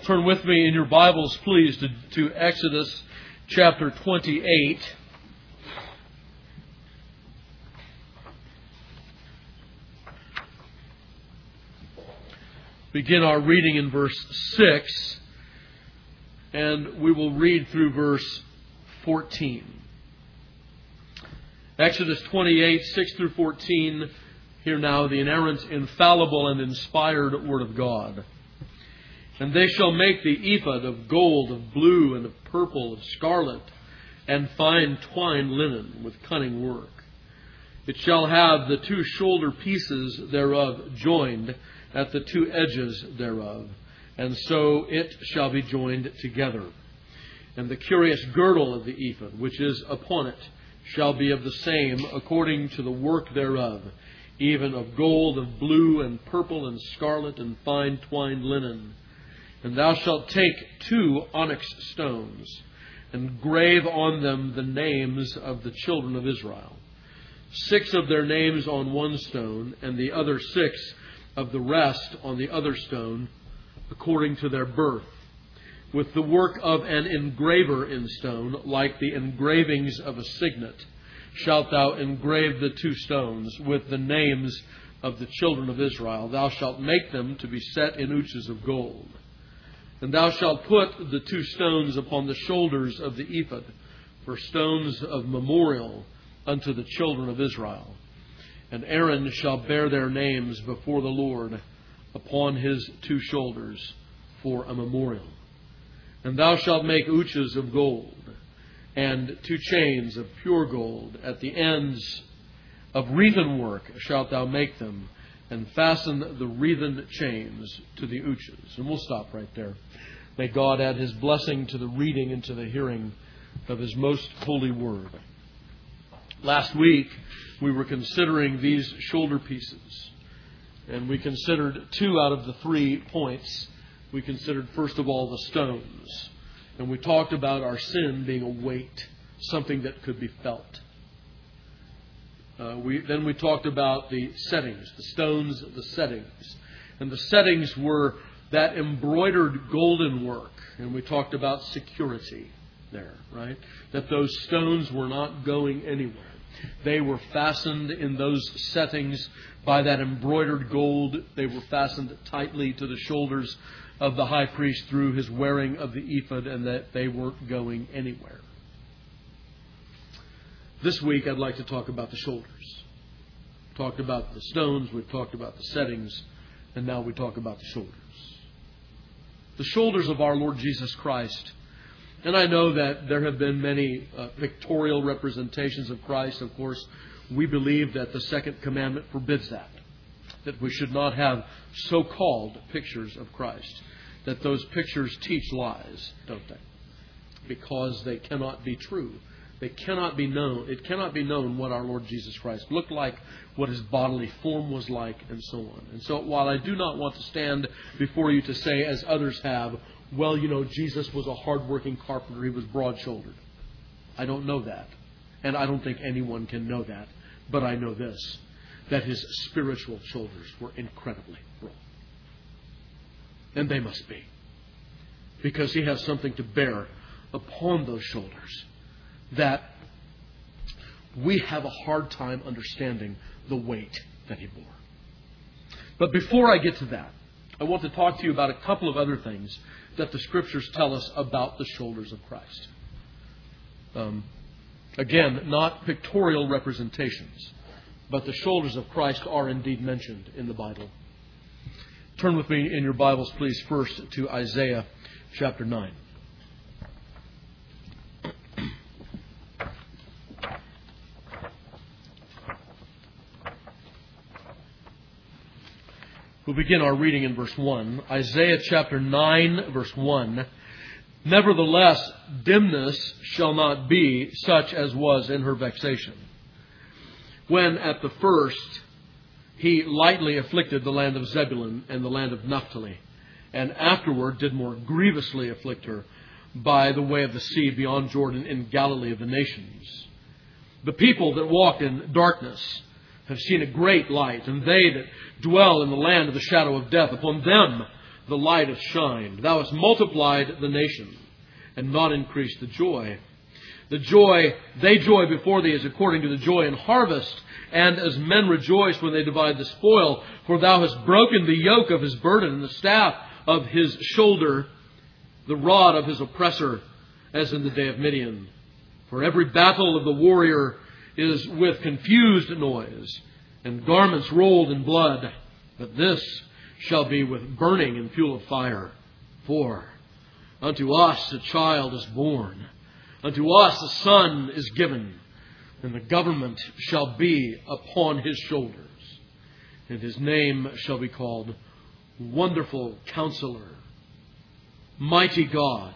Turn with me in your Bibles, please, to Exodus chapter 28. Begin our reading in verse 6, and we will read through verse 14. Exodus 28, 6 through 14. Hear now the inerrant, infallible, and inspired Word of God. And they shall make the ephod of gold, of blue, and of purple, of scarlet, and fine twined linen with cunning work. It shall have the two shoulder pieces thereof joined at the two edges thereof, and so it shall be joined together. And the curious girdle of the ephod, which is upon it, shall be of the same according to the work thereof, even of gold, of blue, and purple, and scarlet, and fine twined linen. And thou shalt take 2 onyx stones, and grave on them the names of the children of Israel, 6 of their names on one stone, and the other 6 of the rest on the other stone, according to their birth. With the work of an engraver in stone, like the engravings of a signet, shalt thou engrave the 2 stones with the names of the children of Israel. Thou shalt make them to be set in ouches of gold. And thou shalt put the 2 stones upon the shoulders of the ephod for stones of memorial unto the children of Israel. And Aaron shall bear their names before the Lord upon his 2 shoulders for a memorial. And thou shalt make ouches of gold, and 2 chains of pure gold. At the ends of wreathen work shalt thou make them, and fasten the wreathen chains to the ouches. And we'll stop right there. May God add His blessing to the reading and to the hearing of His most holy word. Last week, we were considering these shoulder pieces. And we considered 2 out of the 3 points. We considered, first of all, the stones. And we talked about our sin being a weight, something that could be felt. Then we talked about the settings, the stones, the settings. And the settings were that embroidered golden work. And we talked about security there, right? That those stones were not going anywhere. They were fastened in those settings by that embroidered gold. They were fastened tightly to the shoulders of the high priest through his wearing of the ephod, and that they weren't going anywhere. This week, I'd like to talk about the shoulders. We talked about the stones, we've talked about the settings, and now we talk about the shoulders. The shoulders of our Lord Jesus Christ. And I know that there have been many pictorial representations of Christ. Of course, we believe that the second commandment forbids that we should not have so-called pictures of Christ, that those pictures teach lies, don't they? Because they cannot be true. They cannot be known. It cannot be known what our Lord Jesus Christ looked like, what His bodily form was like, and so on. And so while I do not want to stand before you to say, as others have, well, Jesus was a hard-working carpenter. He was broad-shouldered. I don't know that. And I don't think anyone can know that. But I know this, that His spiritual shoulders were incredibly broad. And they must be. Because He has something to bear upon those shoulders that we have a hard time understanding the weight that He bore. But before I get to that, I want to talk to you about a couple of other things that the Scriptures tell us about the shoulders of Christ. Again, not pictorial representations, but the shoulders of Christ are indeed mentioned in the Bible. Turn with me in your Bibles, please, first to Isaiah chapter 9. We'll begin our reading in verse 1. Isaiah chapter 9, verse 1. Nevertheless, dimness shall not be such as was in her vexation, when at the first He lightly afflicted the land of Zebulun and the land of Naphtali, and afterward did more grievously afflict her by the way of the sea beyond Jordan in Galilee of the nations. The people that walked in darkness have seen a great light, and they that dwell in the land of the shadow of death, upon them the light hath shined. Thou hast multiplied the nation, and not increased the joy. The joy, they joy before thee, is according to the joy in harvest, and as men rejoice when they divide the spoil. For thou hast broken the yoke of his burden, and the staff of his shoulder, the rod of his oppressor, as in the day of Midian. For every battle of the warrior is with confused noise, and garments rolled in blood. But this shall be with burning and fuel of fire. For unto us a child is born, unto us a son is given, and the government shall be upon his shoulders. And his name shall be called Wonderful Counselor, Mighty God,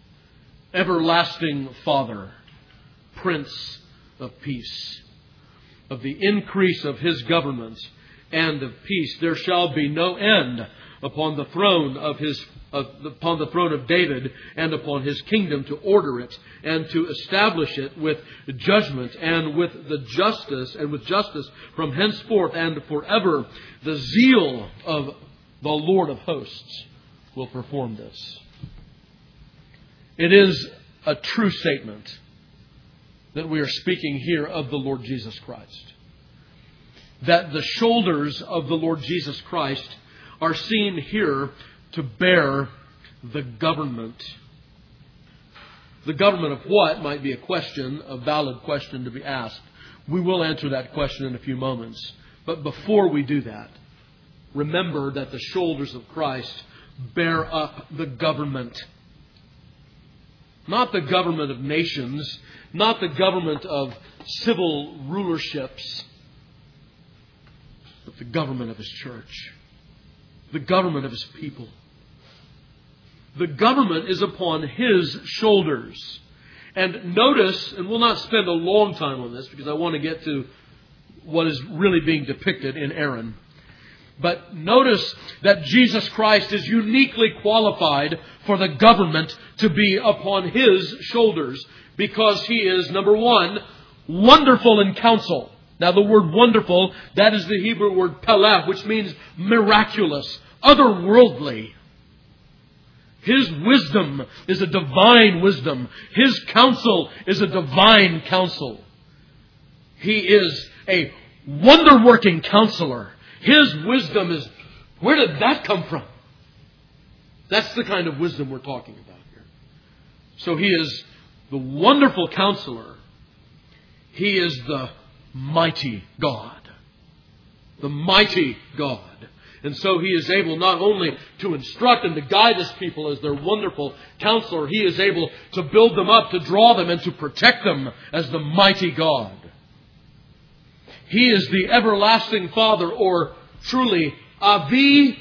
Everlasting Father, Prince of Peace. Of the increase of his government and of peace there shall be no end upon the throne of David and upon his kingdom, to order it and to establish it with judgment and with justice from henceforth and forever. The zeal of the Lord of hosts will perform this. It is a true statement that we are speaking here of the Lord Jesus Christ. That the shoulders of the Lord Jesus Christ are seen here to bear the government. The government of what might be a valid question to be asked. We will answer that question in a few moments. But before we do that, remember that the shoulders of Christ bear up the government. Not the government of nations, not the government of civil rulerships, but the government of His church, the government of His people. The government is upon His shoulders. And notice, and we'll not spend a long time on this because I want to get to what is really being depicted in Aaron. But notice that Jesus Christ is uniquely qualified for the government to be upon His shoulders, because He is, number one, wonderful in counsel. Now the word wonderful, that is the Hebrew word peleh, which means miraculous, otherworldly. His wisdom is a divine wisdom. His counsel is a divine counsel. He is a wonder-working counselor. His wisdom is, where did that come from? That's the kind of wisdom we're talking about here. So He is the wonderful counselor. He is the mighty God. The mighty God. And so He is able not only to instruct and to guide His people as their wonderful counselor, He is able to build them up, to draw them, and to protect them as the mighty God. He is the everlasting Father, or truly Avi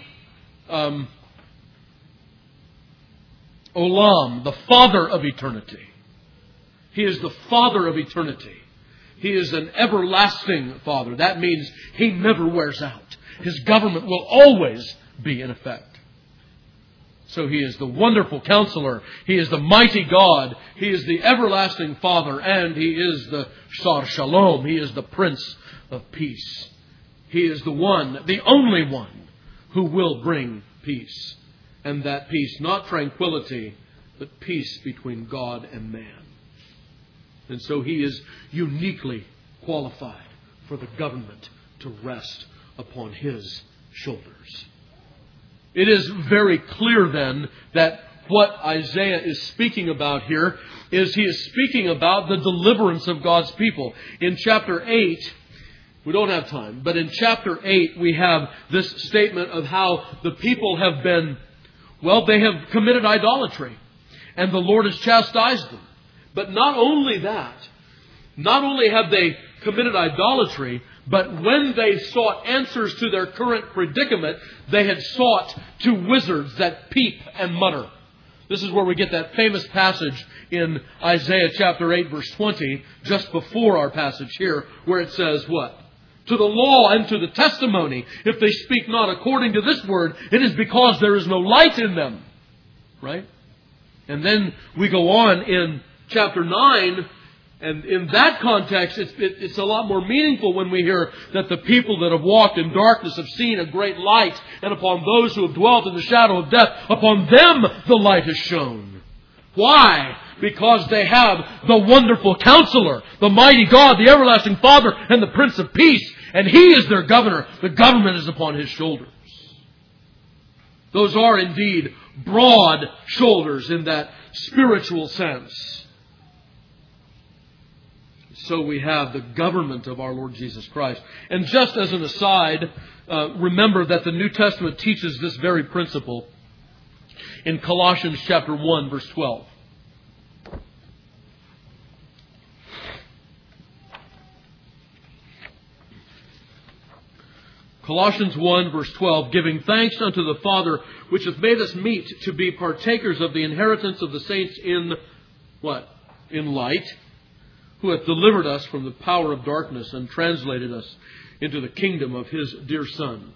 Olam, the Father of eternity. He is the Father of eternity. He is an everlasting Father. That means He never wears out. His government will always be in effect. So He is the wonderful counselor. He is the mighty God. He is the everlasting Father. And He is the Sar Shalom. He is the Prince of Peace. He is the one, the only one, who will bring peace. And that peace, not tranquility, but peace between God and man. And so He is uniquely qualified for the government to rest upon His shoulders. It is very clear then that what Isaiah is speaking about here is he is speaking about the deliverance of God's people. In chapter 8, we don't have time, but in chapter 8 we have this statement of how the people have been, they have committed idolatry, and the Lord has chastised them. But not only that, not only have they committed idolatry, but when they sought answers to their current predicament, they had sought to wizards that peep and mutter. This is where we get that famous passage in Isaiah chapter 8 verse 20, just before our passage here, where it says what? To the law and to the testimony, if they speak not according to this word, it is because there is no light in them. Right? And then we go on in chapter 9, And in that context, it's a lot more meaningful when we hear that the people that have walked in darkness have seen a great light, and upon those who have dwelt in the shadow of death, upon them the light has shone. Why? Because they have the wonderful Counselor, the mighty God, the everlasting Father, and the Prince of Peace. And He is their governor. The government is upon His shoulders. Those are indeed broad shoulders in that spiritual sense. So we have the government of our Lord Jesus Christ. And just as an aside, remember that the New Testament teaches this very principle in Colossians chapter 1, verse 12. Colossians 1, verse 12, giving thanks unto the Father, which hath made us meet to be partakers of the inheritance of the saints in what? In light, who hath delivered us from the power of darkness and translated us into the kingdom of His dear Son,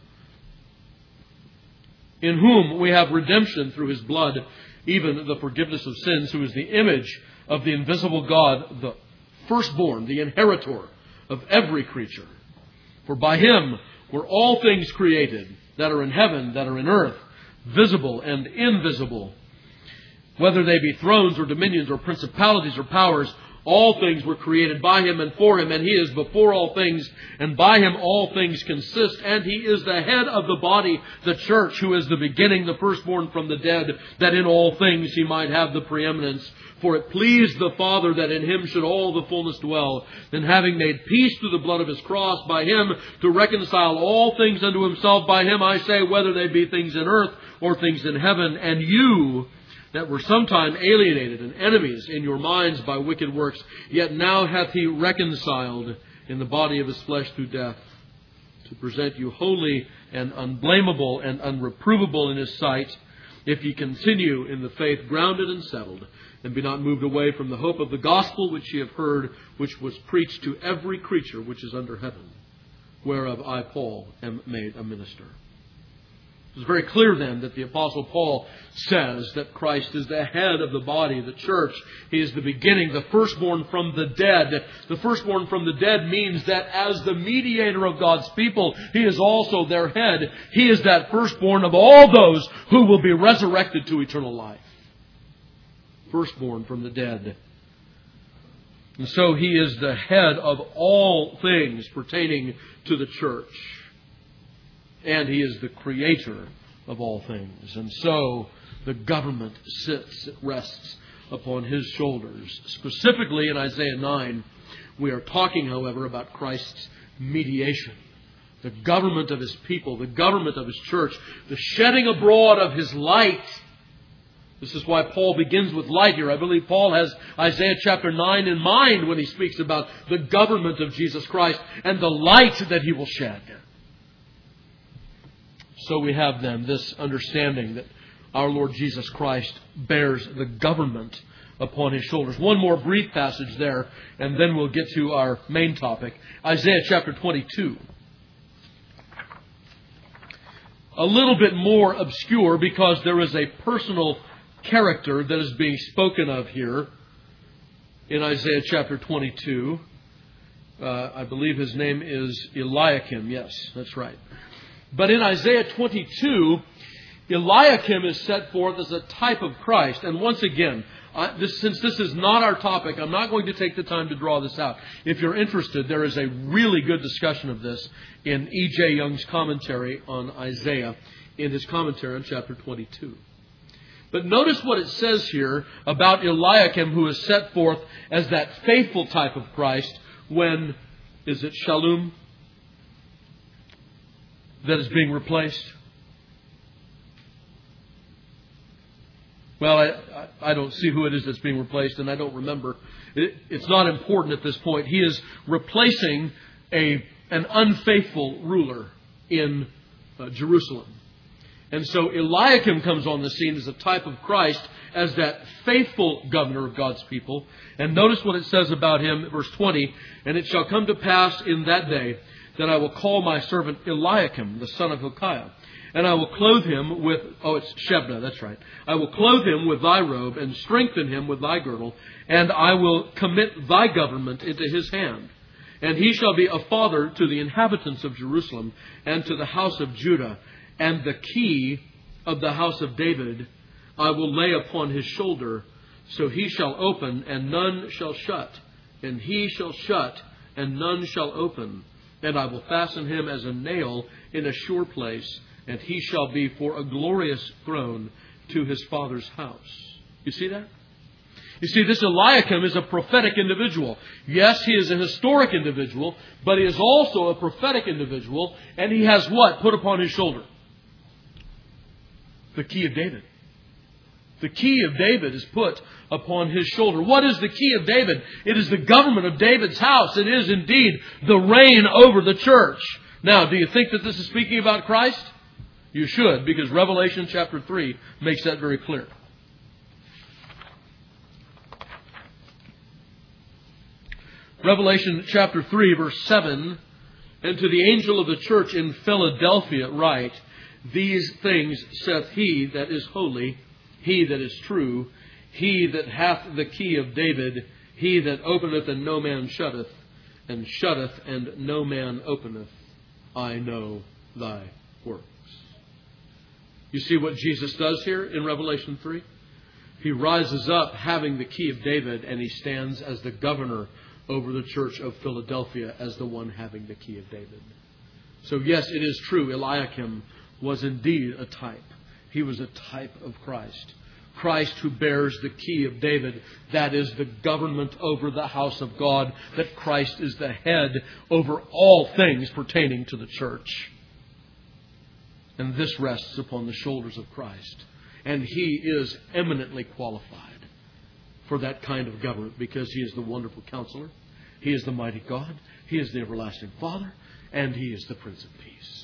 in whom we have redemption through His blood, even the forgiveness of sins, who is the image of the invisible God, the firstborn, the inheritor of every creature. For by Him were all things created, that are in heaven, that are in earth, visible and invisible, whether they be thrones or dominions or principalities or powers. All things were created by Him and for Him, and He is before all things, and by Him all things consist. And He is the head of the body, the church, who is the beginning, the firstborn from the dead, that in all things He might have the preeminence. For it pleased the Father that in Him should all the fullness dwell, and having made peace through the blood of His cross, by Him to reconcile all things unto Himself. By Him, I say, whether they be things in earth or things in heaven. And you that were sometime alienated and enemies in your minds by wicked works, yet now hath He reconciled in the body of His flesh through death, to present you holy and unblameable and unreprovable in His sight, if ye continue in the faith grounded and settled, and be not moved away from the hope of the gospel which ye have heard, which was preached to every creature which is under heaven, whereof I, Paul, am made a minister. It's very clear then that the Apostle Paul says that Christ is the head of the body, the church. He is the beginning, the firstborn from the dead. The firstborn from the dead means that as the mediator of God's people, He is also their head. He is that firstborn of all those who will be resurrected to eternal life. Firstborn from the dead. And so He is the head of all things pertaining to the church. And He is the creator of all things. And so the government sits, it rests upon His shoulders. Specifically in Isaiah 9, we are talking, however, about Christ's mediation. The government of His people, the government of His church, the shedding abroad of His light. This is why Paul begins with light here. I believe Paul has Isaiah chapter 9 in mind when he speaks about the government of Jesus Christ and the light that He will shed. So we have then this understanding that our Lord Jesus Christ bears the government upon His shoulders. One more brief passage there, and then we'll get to our main topic. Isaiah chapter 22. A little bit more obscure because there is a personal character that is being spoken of here in Isaiah chapter 22. I believe his name is Eliakim. Yes, that's right. But in Isaiah 22, Eliakim is set forth as a type of Christ. And once again, since this is not our topic, I'm not going to take the time to draw this out. If you're interested, there is a really good discussion of this in E.J. Young's commentary on Isaiah, in his commentary on chapter 22. But notice what it says here about Eliakim, who is set forth as that faithful type of Christ when, is it Shalom that is being replaced? Well, I don't see who it is that's being replaced, and I don't remember. It's not important at this point. He is replacing an unfaithful ruler in Jerusalem. And so Eliakim comes on the scene as a type of Christ, as that faithful governor of God's people. And notice what it says about him, verse 20. And it shall come to pass in that day that I will call my servant Eliakim, the son of Hilkiah. And I will clothe him with, it's Shebna, that's right. I will clothe him with thy robe and strengthen him with thy girdle, and I will commit thy government into his hand. And he shall be a father to the inhabitants of Jerusalem and to the house of Judah. And the key of the house of David I will lay upon his shoulder. So he shall open, and none shall shut. And he shall shut, and none shall open. And I will fasten him as a nail in a sure place. And he shall be for a glorious throne to his father's house. You see that? You see, this Eliakim is a prophetic individual. Yes, he is a historic individual, but he is also a prophetic individual. And he has what put upon his shoulder? The key of David. The key of David is put upon his shoulder. What is the key of David? It is the government of David's house. It is indeed the reign over the church. Now, do you think that this is speaking about Christ? You should, because Revelation chapter 3 makes that very clear. Revelation chapter 3, verse 7, and to the angel of the church in Philadelphia write, these things saith he that is holy, he that is true, he that hath the key of David, he that openeth and no man shutteth, and shutteth and no man openeth. I know thy works. You see what Jesus does here in Revelation 3? He rises up having the key of David, and he stands as the governor over the church of Philadelphia as the one having the key of David. So yes, it is true, Eliakim was indeed a type. He was a type of Christ. Christ who bears the key of David, that is the government over the house of God, that Christ is the head over all things pertaining to the church. And this rests upon the shoulders of Christ. And he is eminently qualified for that kind of government because he is the wonderful counselor. He is the mighty God. He is the everlasting Father. And he is the Prince of Peace.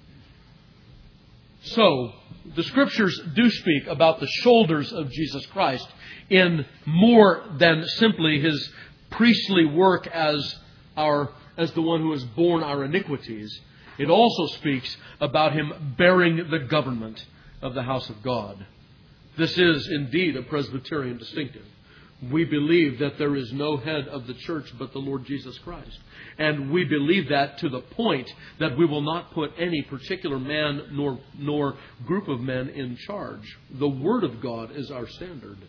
So, the Scriptures do speak about the shoulders of Jesus Christ in more than simply his priestly work as the one who has borne our iniquities. It also speaks about him bearing the government of the house of God. This is indeed a Presbyterian distinctive. We believe that there is no head of the church but the Lord Jesus Christ. And we believe that to the point that we will not put any particular man nor group of men in charge. The Word of God is our standard.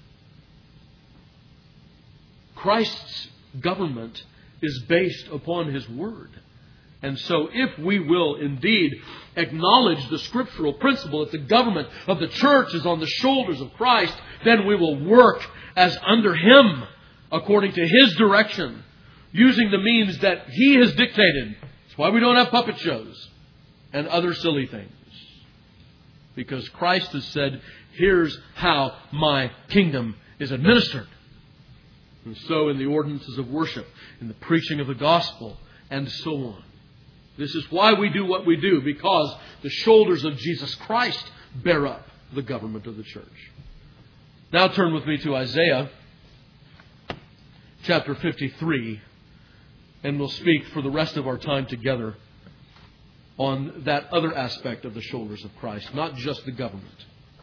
Christ's government is based upon His Word. And so if we will indeed acknowledge the scriptural principle that the government of the church is on the shoulders of Christ, then we will work as under Him, according to His direction, using the means that He has dictated. That's why we don't have puppet shows and other silly things. Because Christ has said, here's how my kingdom is administered. And so in the ordinances of worship, in the preaching of the gospel, and so on. This is why we do what we do, because the shoulders of Jesus Christ bear up the government of the church. Now turn with me to Isaiah chapter 53, and we'll speak for the rest of our time together on that other aspect of the shoulders of Christ, not just the government.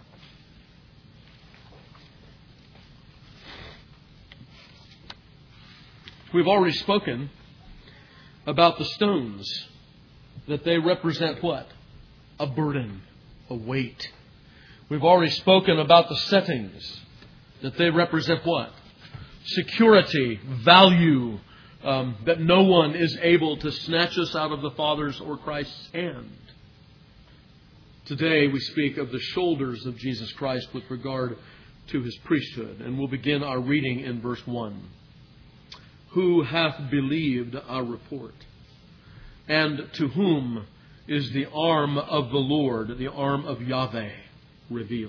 We've already spoken about the stones, that they represent what? A burden, a weight. We've already spoken about the settings, that they represent what? Security, value, that no one is able to snatch us out of the Father's or Christ's hand. Today we speak of the shoulders of Jesus Christ with regard to His priesthood, and we'll begin our reading in verse 1. Who hath believed our report? And to whom is the arm of the Lord, the arm of Yahweh, revealed?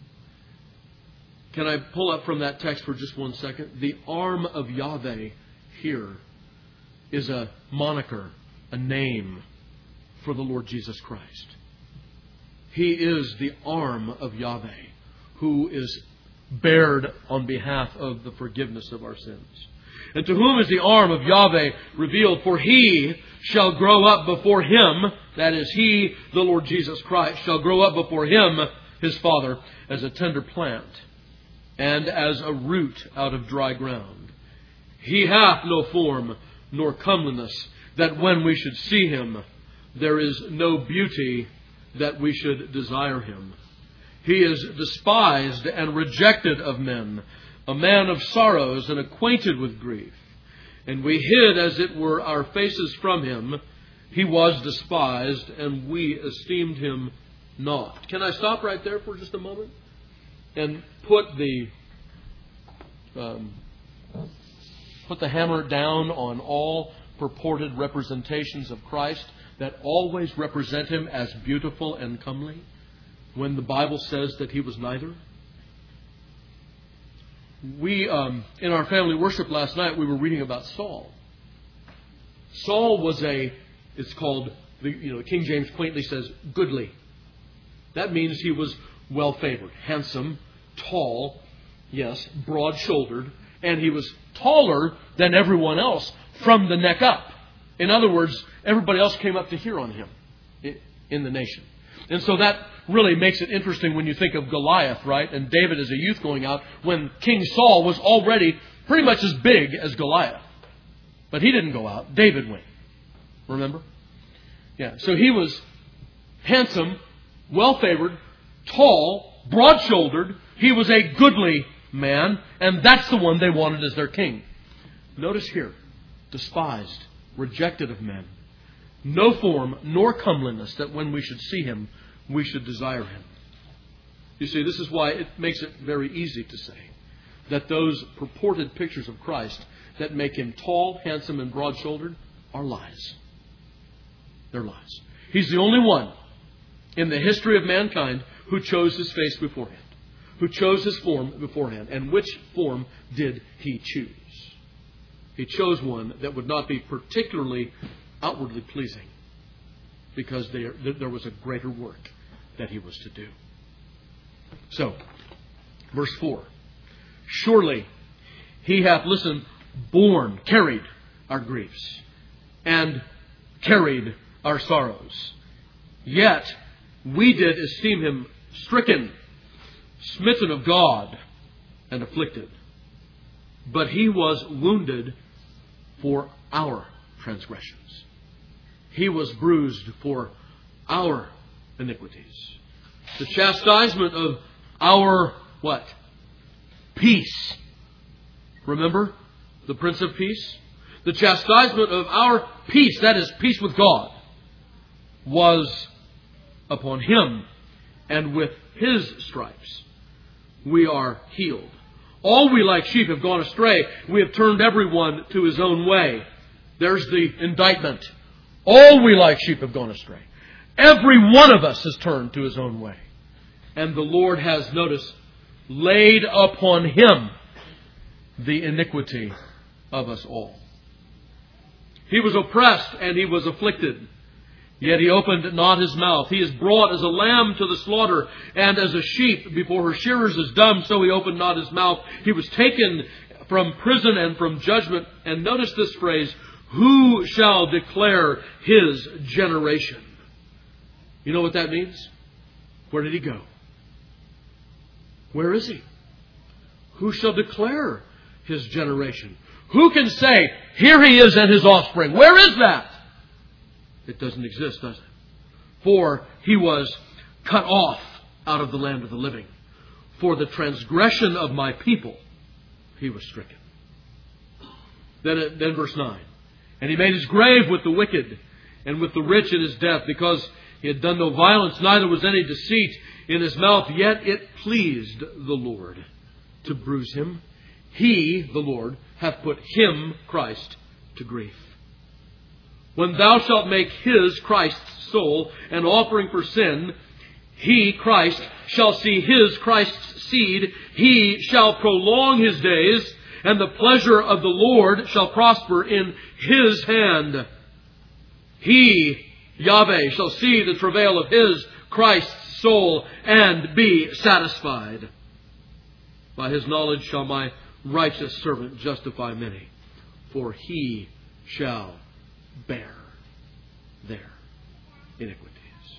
Can I pull up from that text for just 1 second? The arm of Yahweh here is a moniker, a name for the Lord Jesus Christ. He is the arm of Yahweh, who is bared on behalf of the forgiveness of our sins. And to whom is the arm of Yahweh revealed? For he shall grow up before him, that is, he, the Lord Jesus Christ, shall grow up before him, his Father, as a tender plant, and as a root out of dry ground. He hath no form nor comeliness, that when we should see him, there is no beauty that we should desire him. He is despised and rejected of men, a man of sorrows and acquainted with grief. And we hid, as it were, our faces from him. He was despised, and we esteemed him not. Can I stop right there for just a moment and put the hammer down on all purported representations of Christ that always represent him as beautiful and comely, when the Bible says that he was neither? We, in our family worship last night, we were reading about Saul. Saul was it's called, King James quaintly says, goodly. That means he was well-favored, handsome, tall, yes, broad-shouldered, and he was taller than everyone else from the neck up. In other words, everybody else came up to hear on him in the nation. And so that really makes it interesting when you think of Goliath, right? And David as a youth going out, when King Saul was already pretty much as big as Goliath. But he didn't go out. David went. Remember? Yeah. So he was handsome, well-favored, tall, broad-shouldered. He was a goodly man, and that's the one they wanted as their king. Notice here, despised, rejected of men, no form nor comeliness, that when we should see him, we should desire him. You see, this is why it makes it very easy to say that those purported pictures of Christ that make him tall, handsome, and broad-shouldered are lies. They're lies. He's the only one in the history of mankind who chose his face beforehand, who chose his form beforehand. And which form did he choose? He chose one that would not be particularly outwardly pleasing, because there was a greater work that he was to do. So, verse 4. Surely he hath, listen, carried our griefs, and carried our sorrows. Yet we did esteem him stricken, smitten of God, and afflicted. But he was wounded for our transgressions. He was bruised for our iniquities. The chastisement of our, what? Peace. Remember? The Prince of Peace? The chastisement of our peace, that is, peace with God, was upon him. And with his stripes we are healed. All we like sheep have gone astray. We have turned everyone to his own way. There's the indictment. All we like sheep have gone astray. Every one of us has turned to his own way. And the Lord has, notice, laid upon him the iniquity of us all. He was oppressed and he was afflicted, yet he opened not his mouth. He is brought as a lamb to the slaughter, and as a sheep before her shearers is dumb, so he opened not his mouth. He was taken from prison and from judgment. And notice this phrase, who shall declare his generation? You know what that means? Where did he go? Where is he? Who shall declare his generation? Who can say, here he is and his offspring? Where is that? It doesn't exist, does it? For he was cut off out of the land of the living. For the transgression of my people, he was stricken. Then verse 9. And he made his grave with the wicked and with the rich in his death, because he had done no violence, neither was any deceit in his mouth. Yet it pleased the Lord to bruise him. He, the Lord, hath put him, Christ, to grief. When thou shalt make his, Christ's soul, an offering for sin, he, Christ, shall see his, Christ's seed. He shall prolong his days, and the pleasure of the Lord shall prosper in his hand. He, Yahweh, shall see the travail of his, Christ's soul, and be satisfied. By his knowledge shall my righteous servant justify many, for He shall bear their iniquities.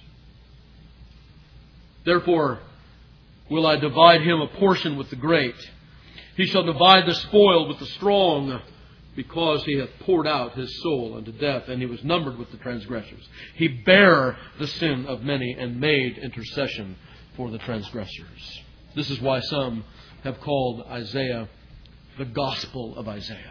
Therefore will I divide him a portion with the great. He shall divide the spoil with the strong, because he hath poured out his soul unto death, and he was numbered with the transgressors. He bare the sin of many and made intercession for the transgressors. This is why some have called Isaiah the Gospel of Isaiah.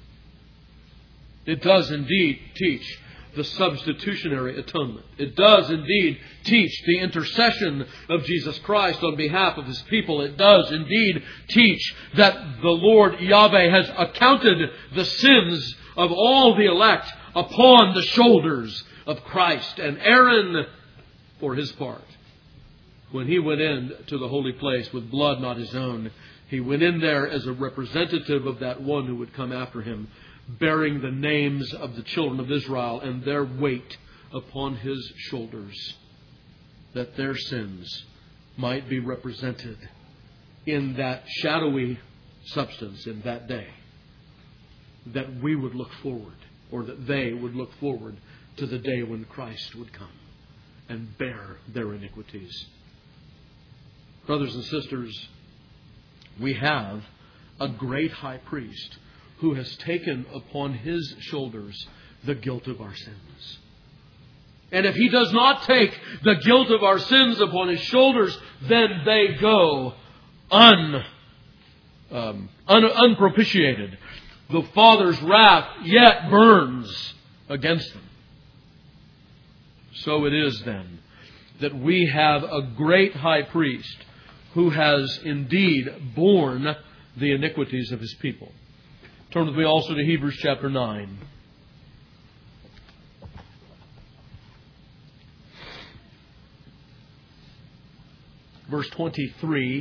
It does indeed teach the substitutionary atonement. It does indeed teach the intercession of Jesus Christ on behalf of His people. It does indeed teach that the Lord Yahweh has accounted the sins of all the elect upon the shoulders of Christ. And Aaron, for his part, when he went in to the holy place with blood not his own, he went in there as a representative of that one who would come after him, bearing the names of the children of Israel and their weight upon his shoulders, that their sins might be represented in that shadowy substance in that day, that we would look forward, or that they would look forward to the day when Christ would come and bear their iniquities. Brothers and sisters, we have a great high priest who has taken upon his shoulders the guilt of our sins. And if he does not take the guilt of our sins upon his shoulders, then they go unpropitiated. The Father's wrath yet burns against them. So it is then that we have a great high priest who has indeed borne the iniquities of his people. Turn with me also to Hebrews chapter 9. Verse 23.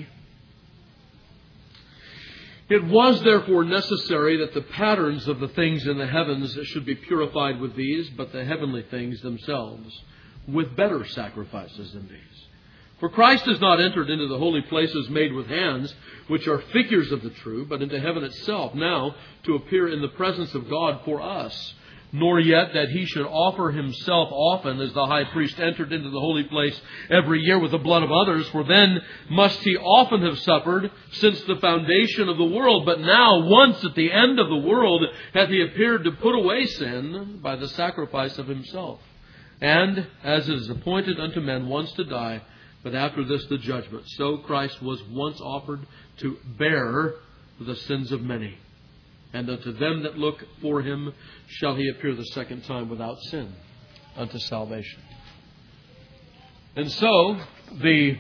It was therefore necessary that the patterns of the things in the heavens should be purified with these, but the heavenly things themselves with better sacrifices than these. For Christ has not entered into the holy places made with hands, which are figures of the true, but into heaven itself, now to appear in the presence of God for us. Nor yet that he should offer himself often, as the high priest entered into the holy place every year with the blood of others, for then must he often have suffered since the foundation of the world. But now, once at the end of the world, hath he appeared to put away sin by the sacrifice of himself. And, as it is appointed unto men once to die, but after this the judgment, so Christ was once offered to bear the sins of many. And unto them that look for him shall he appear the second time without sin unto salvation. And so, the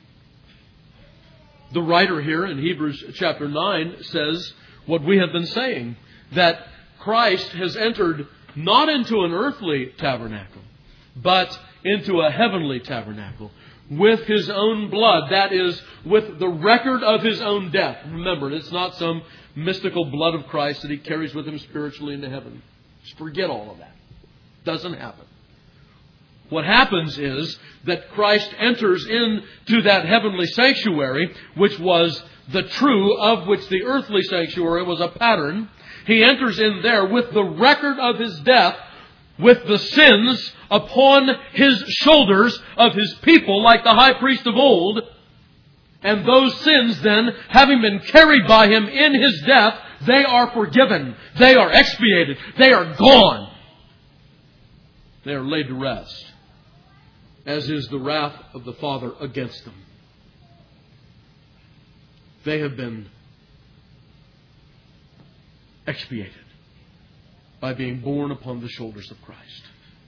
writer here in Hebrews chapter 9 says what we have been saying, that Christ has entered not into an earthly tabernacle, but into a heavenly tabernacle, with his own blood, that is, with the record of his own death. Remember, it's not some mystical blood of Christ that he carries with him spiritually into heaven. Just forget all of that. Doesn't happen. What happens is that Christ enters into that heavenly sanctuary, which was the true, of which the earthly sanctuary was a pattern. He enters in there with the record of his death, with the sins upon his shoulders of his people, like the high priest of old. And those sins then, having been carried by him in his death, they are forgiven. They are expiated. They are gone. They are laid to rest, as is the wrath of the Father against them. They have been expiated by being borne upon the shoulders of Christ.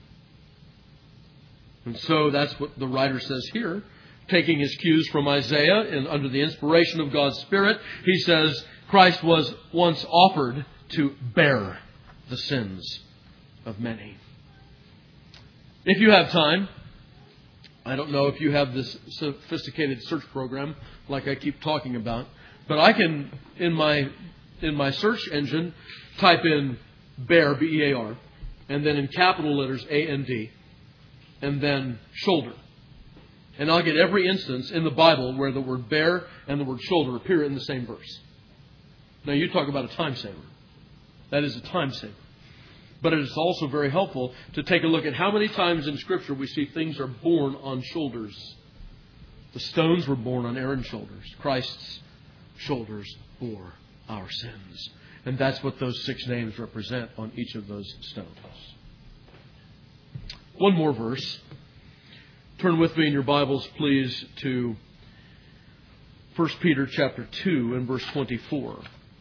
And so that's what the writer says here. Taking his cues from Isaiah and under the inspiration of God's Spirit, he says Christ was once offered to bear the sins of many. If you have time, I don't know if you have this sophisticated search program like I keep talking about, but I can, in my search engine, type in bear, B-E-A-R, and then in capital letters A-N-D, and then shoulder. And I'll get every instance in the Bible where the word bear and the word shoulder appear in the same verse. Now you talk about a time saver. That is a time saver. But it is also very helpful to take a look at how many times in Scripture we see things are borne on shoulders. The stones were borne on Aaron's shoulders. Christ's shoulders bore our sins. And that's what those 6 names represent on each of those stones. One more verse. Turn with me in your Bibles, please, to 1 Peter chapter 2 and verse 24.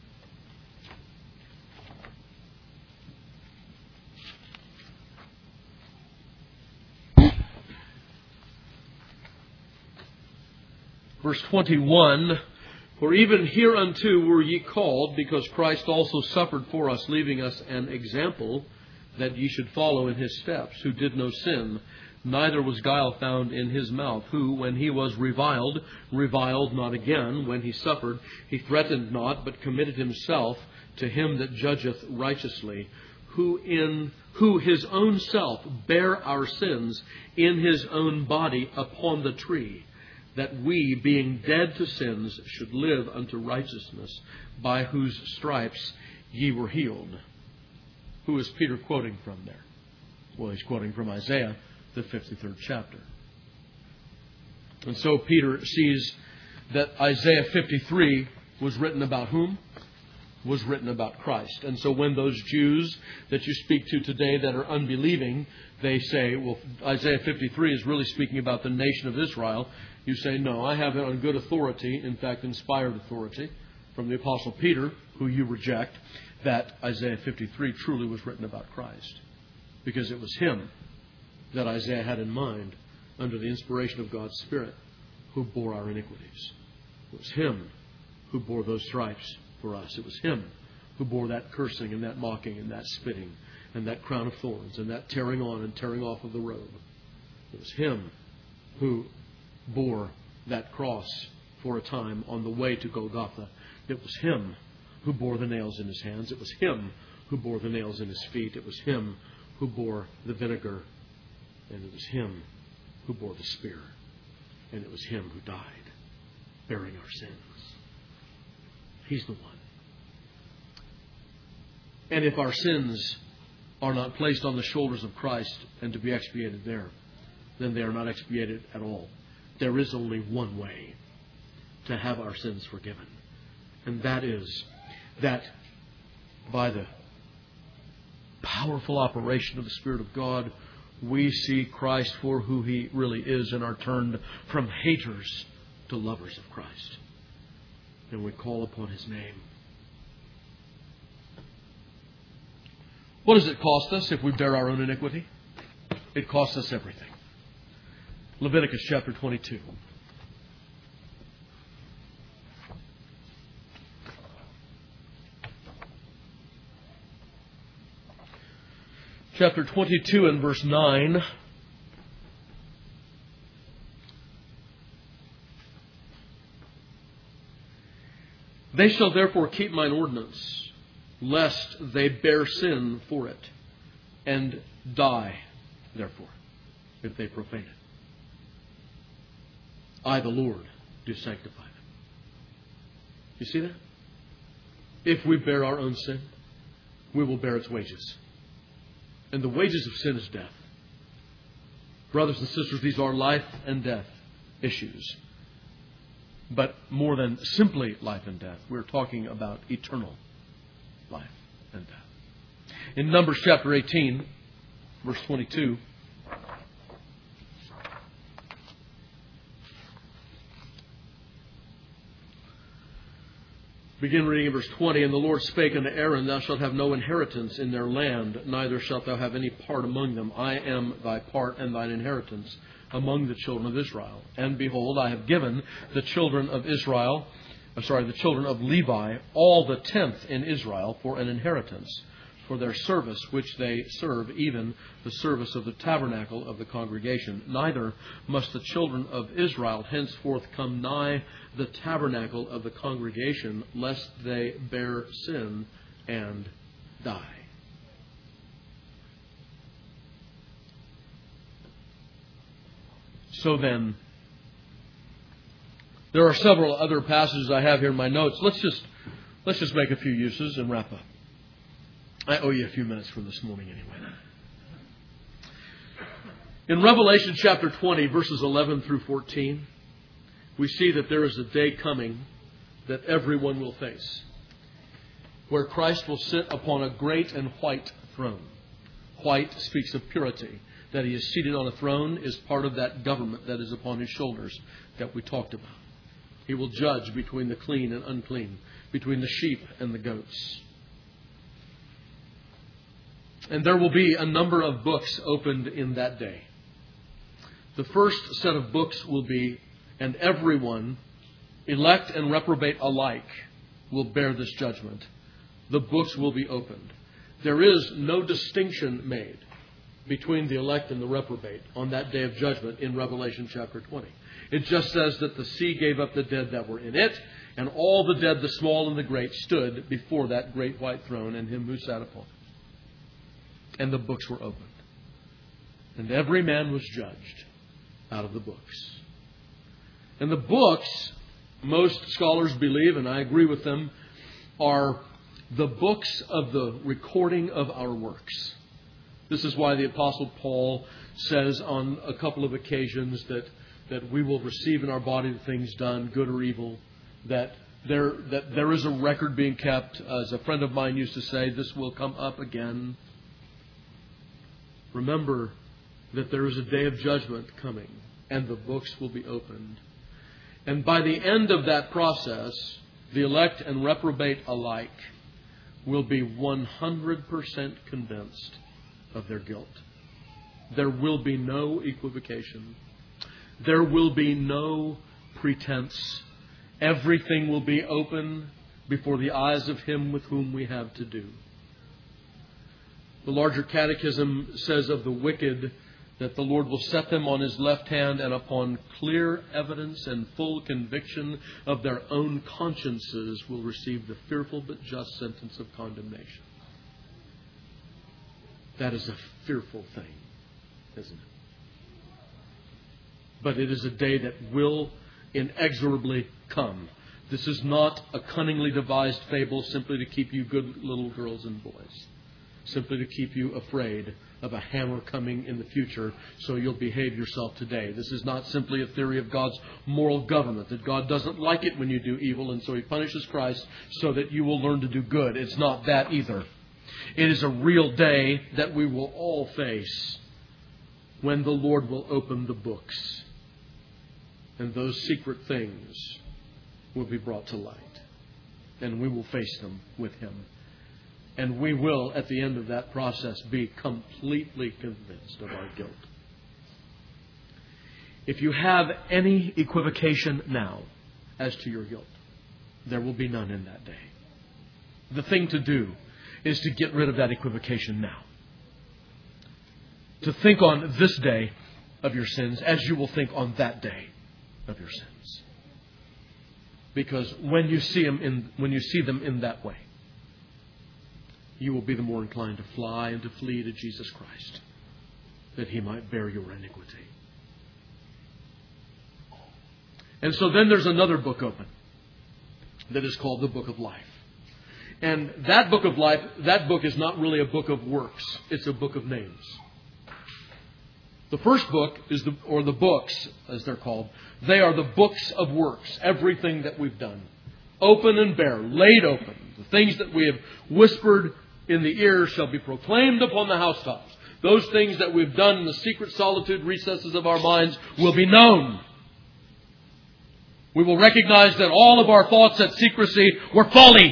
Verse 21, for even hereunto were ye called, because Christ also suffered for us, leaving us an example, that ye should follow in his steps, who did no sin, neither was guile found in his mouth, who, when he was reviled, reviled not again. When he suffered, he threatened not, but committed himself to him that judgeth righteously, who his own self bare our sins in his own body upon the tree, that we, being dead to sins, should live unto righteousness, by whose stripes ye were healed. Who is Peter quoting from there? Well, he's quoting from Isaiah, the 53rd chapter. And so Peter sees that Isaiah 53 was written about whom? Was written about Christ. And so when those Jews that you speak to today that are unbelieving, they say, well, Isaiah 53 is really speaking about the nation of Israel. You say, no, I have it on good authority, in fact, inspired authority, from the Apostle Peter, who you reject, that Isaiah 53 truly was written about Christ. Because it was him that Isaiah had in mind, under the inspiration of God's Spirit, who bore our iniquities. It was him who bore those stripes for us. It was him who bore that cursing and that mocking and that spitting and that crown of thorns and that tearing on and tearing off of the robe. It was him who bore that cross for a time on the way to Golgotha. It was him who bore the nails in his hands. It was him who bore the nails in his feet. It was him who bore the vinegar. And it was him who bore the spear. And it was him who died, bearing our sins. He's the one. And if our sins are not placed on the shoulders of Christ and to be expiated there, then they are not expiated at all. There is only one way to have our sins forgiven. And that is that by the powerful operation of the Spirit of God, we see Christ for who he really is and are turned from haters to lovers of Christ. And we call upon his name. What does it cost us if we bear our own iniquity? It costs us everything. Leviticus chapter 22. Chapter 22 and verse 9. They shall therefore keep mine ordinance, lest they bear sin for it, and die, therefore, if they profane it. I, the Lord, do sanctify them. You see that? If we bear our own sin, we will bear its wages. And the wages of sin is death. Brothers and sisters, these are life and death issues. But more than simply life and death, we're talking about eternal life and death. In Numbers chapter 18, verse 22, begin reading in verse 20. And the Lord spake unto Aaron, Thou shalt have no inheritance in their land, neither shalt thou have any part among them. I am thy part and thine inheritance among the children of Israel. And behold, I have given the children of the children of Levi, all the 10th in Israel for an inheritance, for their service which they serve, even the service of the tabernacle of the congregation. Neither must the children of Israel henceforth come nigh the tabernacle of the congregation, lest they bear sin and die. So then, there are several other passages I have here in my notes. Let's just make a few uses and wrap up. I owe you a few minutes for this morning anyway. In Revelation chapter 20, verses 11 through 14, we see that there is a day coming that everyone will face, where Christ will sit upon a great and white throne. White speaks of purity. That He is seated on a throne is part of that government that is upon His shoulders that we talked about. He will judge between the clean and unclean, between the sheep and the goats. And there will be a number of books opened in that day. The first set of books will be, and everyone, elect and reprobate alike, will bear this judgment. The books will be opened. There is no distinction made between the elect and the reprobate on that day of judgment in Revelation chapter 20. It just says that the sea gave up the dead that were in it, and all the dead, the small and the great, stood before that great white throne and Him who sat upon it. And the books were opened. And every man was judged out of the books. And the books, most scholars believe, and I agree with them, are the books of the recording of our works. This is why the Apostle Paul says on a couple of occasions that we will receive in our body the things done, good or evil, that there is a record being kept. As a friend of mine used to say, this will come up again. Remember that there is a day of judgment coming, and the books will be opened. And by the end of that process, the elect and reprobate alike will be 100% convinced of their guilt. There will be no equivocation. There will be no pretense. Everything will be open before the eyes of Him with whom we have to do. The larger catechism says of the wicked that the Lord will set them on His left hand, and upon clear evidence and full conviction of their own consciences will receive the fearful but just sentence of condemnation. That is a fearful thing, isn't it? But it is a day that will inexorably come. This is not a cunningly devised fable simply to keep you good little girls and boys. Simply to keep you afraid of a hammer coming in the future so you'll behave yourself today. This is not simply a theory of God's moral government, that God doesn't like it when you do evil and so He punishes Christ so that you will learn to do good. It's not that either. It is a real day that we will all face when the Lord will open the books and those secret things will be brought to light and we will face them with Him. And we will, at the end of that process, be completely convinced of our guilt. If you have any equivocation now as to your guilt, there will be none in that day. The thing to do is to get rid of that equivocation now. To think on this day of your sins as you will think on that day of your sins. Because when you see them in that way, you will be the more inclined to fly and to flee to Jesus Christ, that He might bear your iniquity. And so then there's another book open that is called the Book of Life. And that Book of Life, that book is not really a book of works. It's a book of names. The first book is the books, as they're called. They are the books of works. Everything that we've done. Open and bare, laid open. The things that we have whispered in the ear shall be proclaimed upon the housetops. Those things that we've done in the secret solitude recesses of our minds will be known. We will recognize that all of our thoughts at secrecy were folly.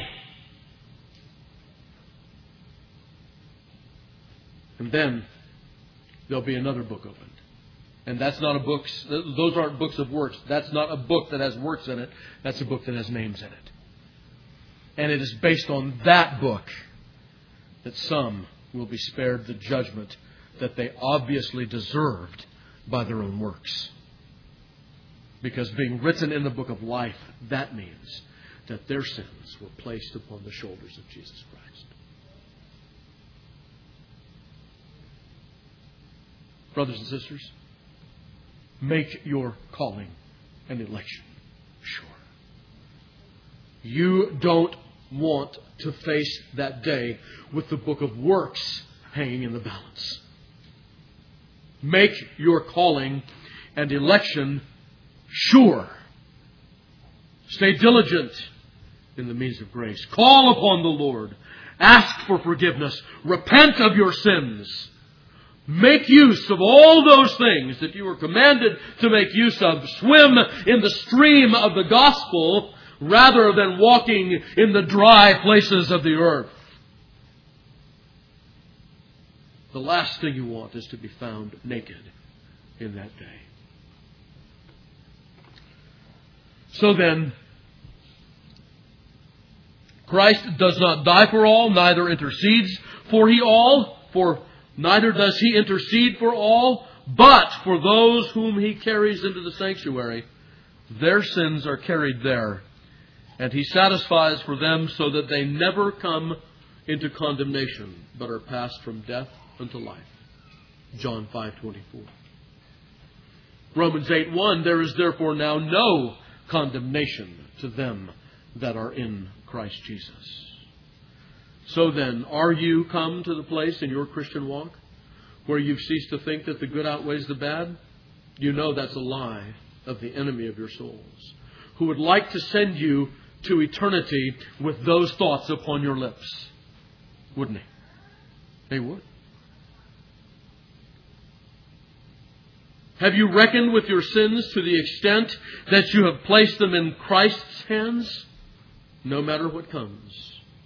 And then there'll be another book opened. And that's not a book, those aren't books of works. That's not a book that has works in it. That's a book that has names in it. And it is based on that book that some will be spared the judgment that they obviously deserved by their own works. Because being written in the book of life, that means that their sins were placed upon the shoulders of Jesus Christ. Brothers and sisters, make your calling and election sure. You don't want to face that day with the book of works hanging in the balance. Make your calling and election sure. Stay diligent in the means of grace. Call upon the Lord. Ask for forgiveness. Repent of your sins. Make use of all those things that you are commanded to make use of. Swim in the stream of the gospel rather than walking in the dry places of the earth. The last thing you want is to be found naked in that day. So then, Christ does not die for all, neither intercedes for all, for neither does he intercede for all, but for those whom he carries into the sanctuary. Their sins are carried there, and he satisfies for them so that they never come into condemnation, but are passed from death unto life. John 5:24. Romans 8:1, there is therefore now no condemnation to them that are in Christ Jesus. So then, are you come to the place in your Christian walk where you've ceased to think that the good outweighs the bad? You know that's a lie of the enemy of your souls, who would like to send you to eternity with those thoughts upon your lips. Wouldn't he? They would. Have you reckoned with your sins to the extent that you have placed them in Christ's hands? No matter what comes.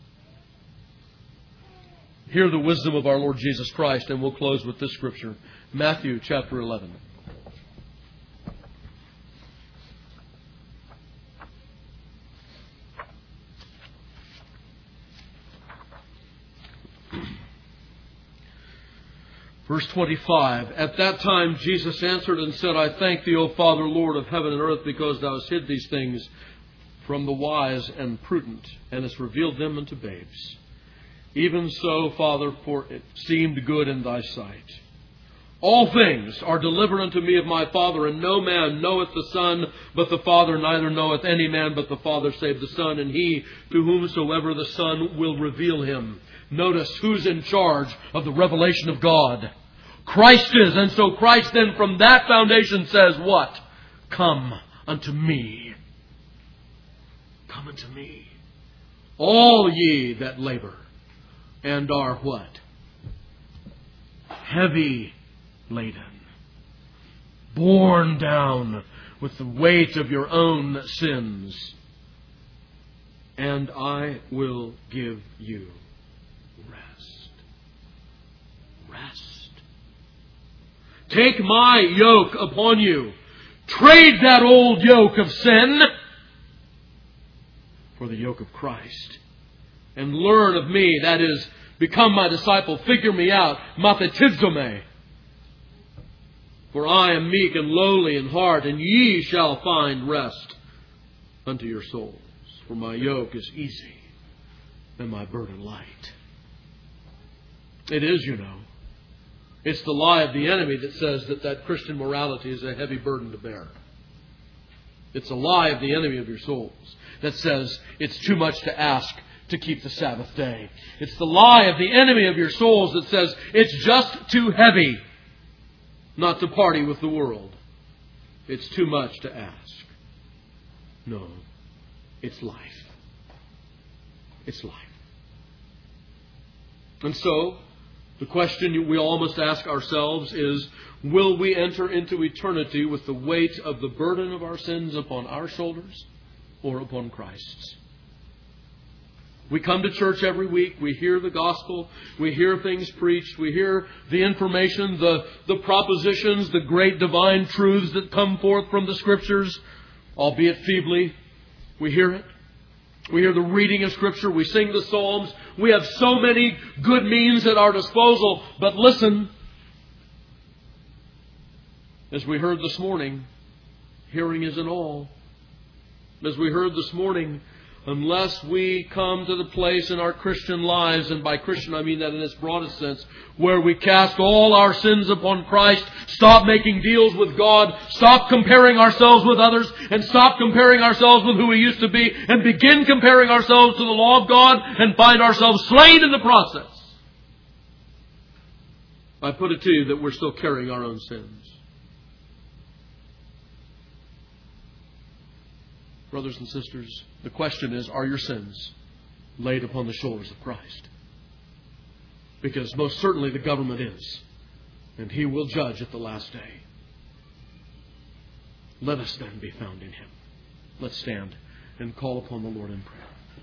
Hear the wisdom of our Lord Jesus Christ, and we'll close with this scripture. Matthew chapter 11. Verse 25, At that time Jesus answered and said, I thank thee, O Father, Lord of heaven and earth, because thou hast hid these things from the wise and prudent, and hast revealed them unto babes. Even so, Father, for it seemed good in thy sight. All things are delivered unto me of my Father, and no man knoweth the Son but the Father, neither knoweth any man but the Father save the Son, and he to whomsoever the Son will reveal him. Notice who's in charge of the revelation of God. Christ is. And so Christ then from that foundation says what? Come unto me. Come unto me. All ye that labor and are what? Heavy laden. Borne down with the weight of your own sins. And I will give you rest. Rest. Take my yoke upon you. Trade that old yoke of sin for the yoke of Christ. And learn of me, that is, become my disciple, figure me out, mathetizome. For I am meek and lowly in heart, and ye shall find rest unto your souls. For my yoke is easy and my burden light. It is, you know. It's the lie of the enemy that says that Christian morality is a heavy burden to bear. It's a lie of the enemy of your souls that says it's too much to ask to keep the Sabbath day. It's the lie of the enemy of your souls that says it's just too heavy not to party with the world. It's too much to ask. No, it's life. It's life. And so, the question we all must ask ourselves is, will we enter into eternity with the weight of the burden of our sins upon our shoulders or upon Christ's? We come to church every week. We hear the gospel. We hear things preached. We hear the information, the propositions, the great divine truths that come forth from the Scriptures, albeit feebly. We hear it. We hear the reading of Scripture. We sing the Psalms. We have so many good means at our disposal. But listen, as we heard this morning, hearing isn't all. As we heard this morning, unless we come to the place in our Christian lives, and by Christian I mean that in its broadest sense, where we cast all our sins upon Christ, stop making deals with God, stop comparing ourselves with others, and stop comparing ourselves with who we used to be, and begin comparing ourselves to the law of God, and find ourselves slain in the process. I put it to you that we're still carrying our own sins. Brothers and sisters, the question is, are your sins laid upon the shoulders of Christ? Because most certainly the government is, and He will judge at the last day. Let us then be found in Him. Let's stand and call upon the Lord in prayer.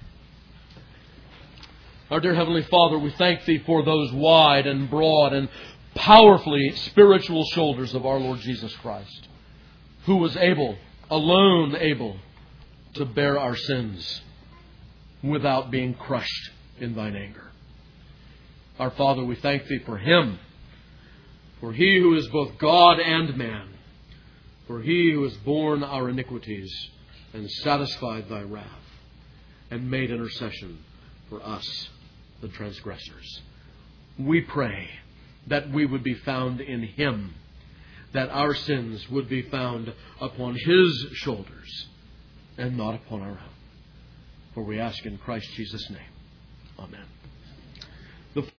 Our dear Heavenly Father, we thank Thee for those wide and broad and powerfully spiritual shoulders of our Lord Jesus Christ, who was able, alone able, to bear our sins without being crushed in Thine anger. Our Father, we thank Thee for Him, for He who is both God and man, for He who has borne our iniquities and satisfied Thy wrath, and made intercession for us, the transgressors. We pray that we would be found in Him, that our sins would be found upon His shoulders, and not upon our own. For we ask in Christ Jesus' name. Amen.